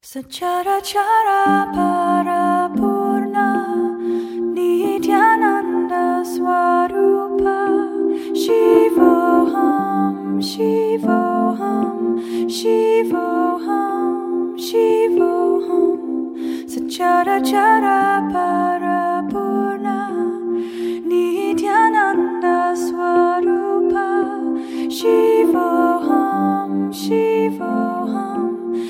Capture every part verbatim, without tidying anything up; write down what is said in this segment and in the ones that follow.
Sachara Parapurna Nityananda Swarupa Shivoham Shivoham Shivoham Shivoham Sachara Parapurna Nityananda Swarupa Shivoham Shivoham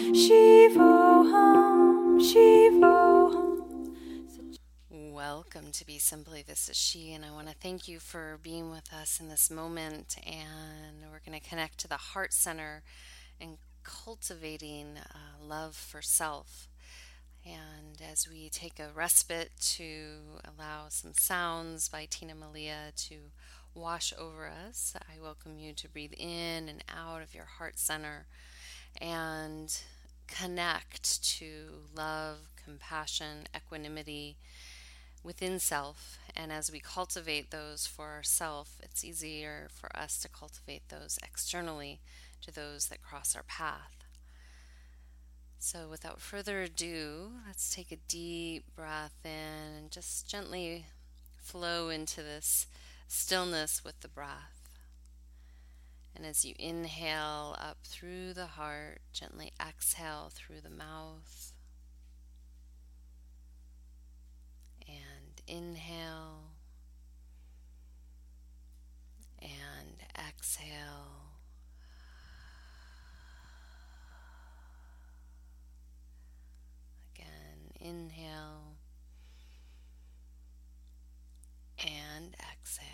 Shivoham, Shivoham. Welcome to Be Simply. This is She, and I want to thank you for being with us in this moment. And we're going to connect to the heart center and cultivating uh, love for self. And as we take a respite to allow some sounds by Tina Malia to wash over us, I welcome you to breathe in and out of your heart center and connect to love, compassion, equanimity within self. And as we cultivate those for ourselves, it's easier for us to cultivate those externally to those that cross our path. So without further ado, let's take a deep breath in and just gently flow into this stillness with the breath. And as you inhale up through the heart, gently exhale through the mouth. And inhale. And exhale. Again, inhale. And exhale.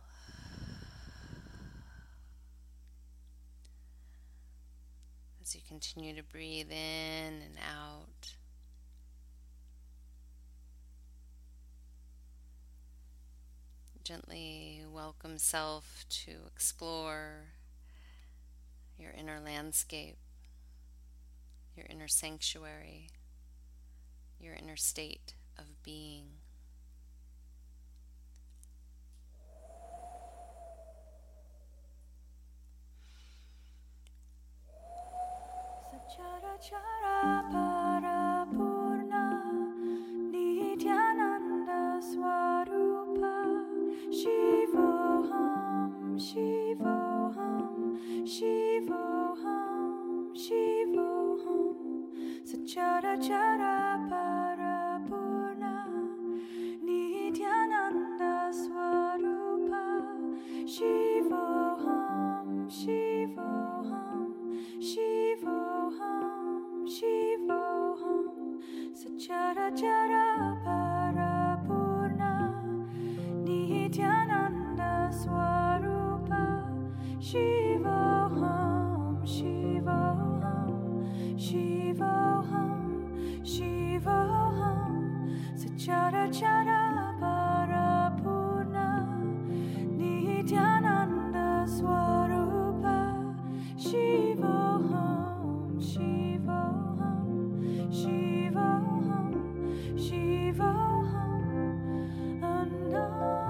As you continue to breathe in and out, gently welcome self to explore your inner landscape, your inner sanctuary, your inner state of being. Sachara Parapurna Nityananda Swarupa Shivoham Shivoham Shivoham Shivoham Sachara Parapurna Nityananda Swarupa Shivoham Shivoham Shivoham, Shivoham, Sachara Parapurna Nityananda Swarupa Shivoham, Shivoham, Shivoham, Shivoham, Sachara Parapurna Nityananda Swarupa Shivoham, Shivoham, Shivoham, Shivoham, Ananda.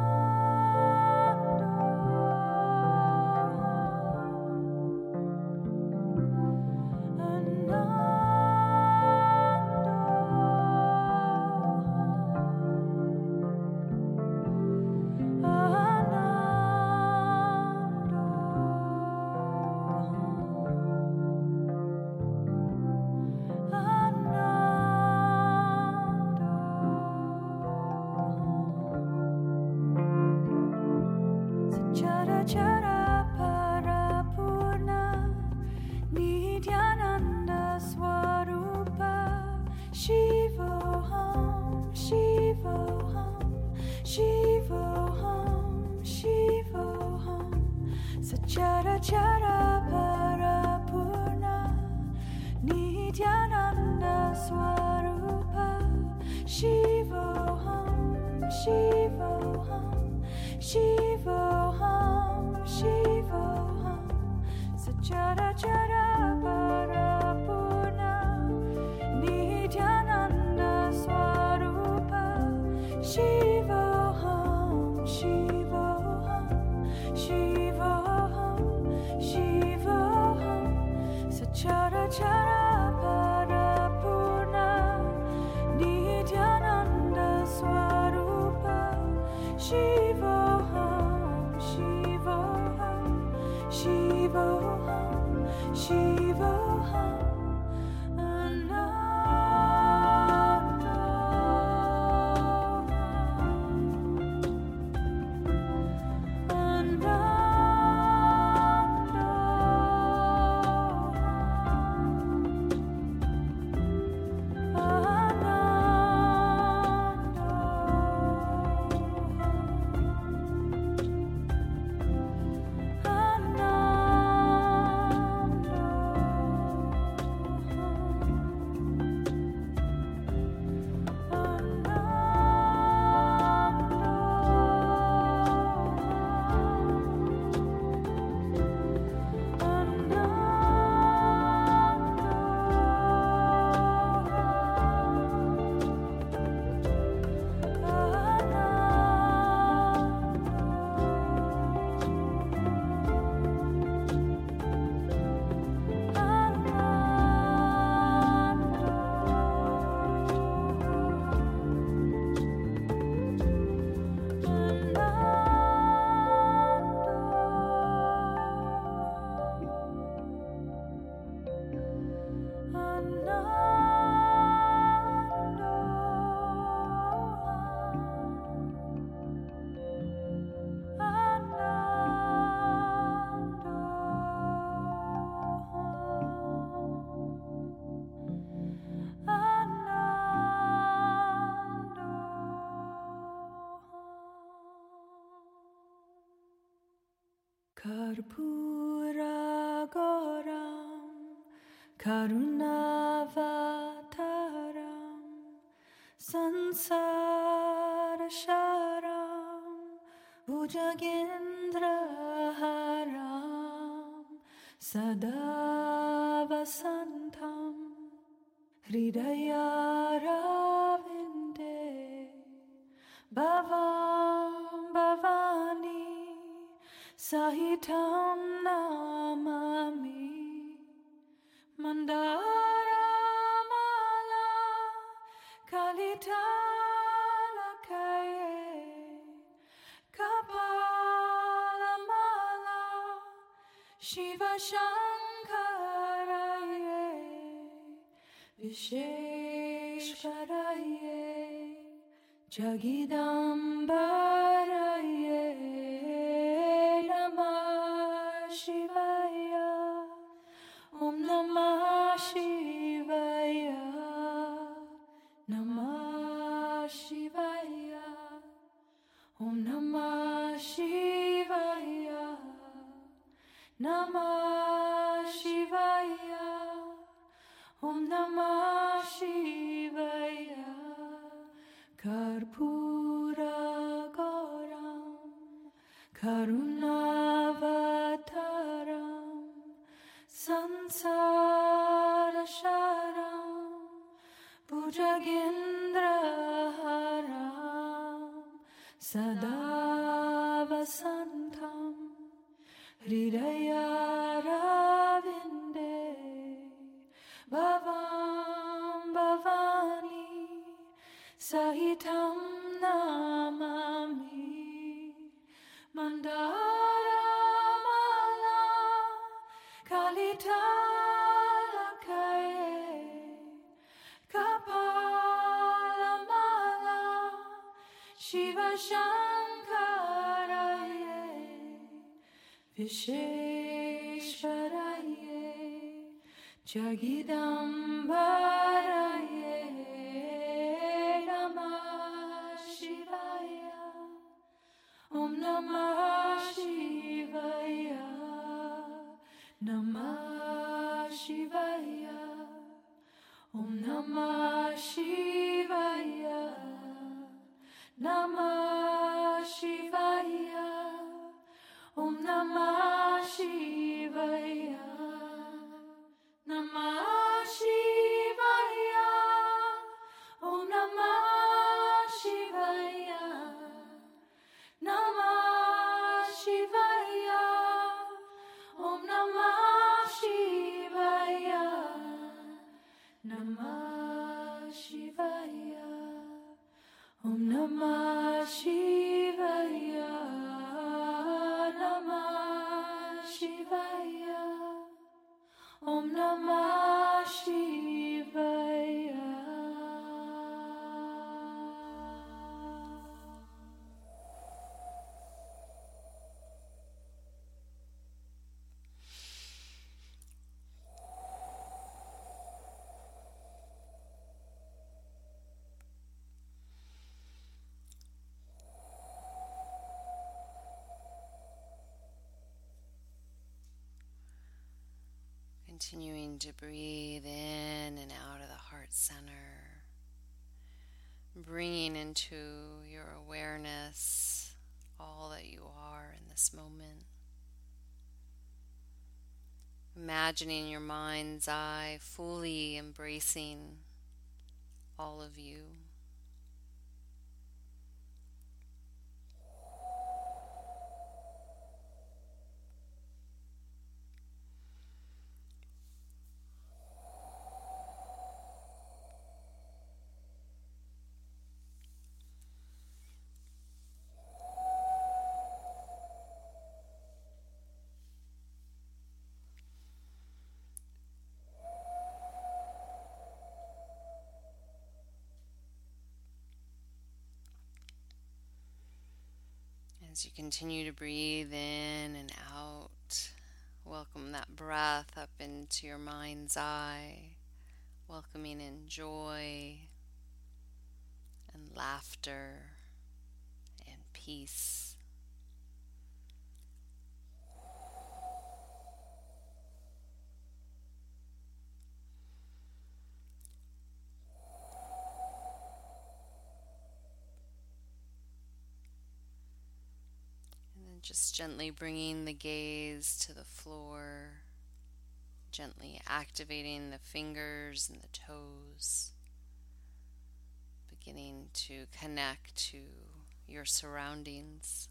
Chara Parapurna Nityananda Swarupa Shivoham, Shivoham, Shivoham, Shivoham, Sachara Chara Parapurna Nityananda Swarupa Shivoham, Shivoham, Shivoham, Shivoham, Sachara Chara Parapurna Nityananda Swarupa Shivoham, Shivoham, Shivoham, Shivoham, Sachara Chara Parapurna Karunavataram Sansarasharam Bhujagendraharam Sada Vasantam Hridayaravinde Bhavam Bhavani Sahitam Namami Mandara Mala Kalitala Kaye Kapala Mala Shiva Shankaraye Visheshwaraye Jagidambaraye Namah Shivaya Om Namah Shivaya Namah Shivaya Om Namah Shivaya Namah Shivaya Om Namah Shivaya Karpura Garam Karunavataram Sansarasharam Bhujagendraharam Sada Vasantam Hridayaravinde Bhavam Bhavani Sahitam Namami Mandara Mala Kalitala Kaye Kapala Mala Shiva Shankaraye Visheshwaraye Jagidambaraye Namah Shivaya Om Namah Shivaya Namah Shivaya Om Namah Shivaya Namah Shivaya Om Namah Shivaya Namah Shivaya Om Namah Shivaya Namah Shivaya Om Namah Shivaya Namah Shivaya Om Namah Shivaya Namah Shivaya Om Namah Shivaya. Continuing to breathe in and out of the heart center, bringing into your awareness all that you are in this moment. Imagining your mind's eye fully embracing all of you. As you continue to breathe in and out, welcome that breath up into your mind's eye, welcoming in joy and laughter and peace. Just gently bringing the gaze to the floor, gently activating the fingers and the toes, beginning to connect to your surroundings.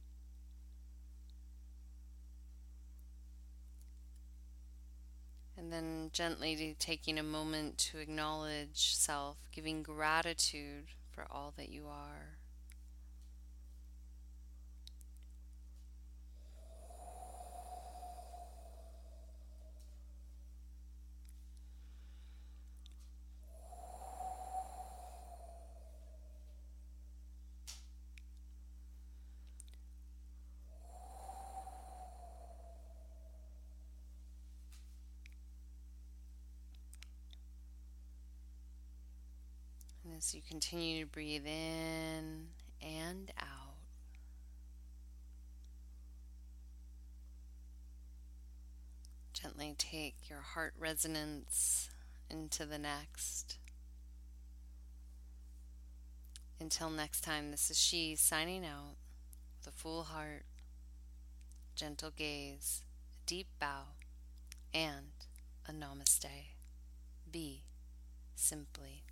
And then gently taking a moment to acknowledge self, giving gratitude for all that you are. And as you continue to breathe in and out, gently take your heart resonance into the next. Until next time, this is she signing out with a full heart, gentle gaze, a deep bow, and a namaste. Be simply.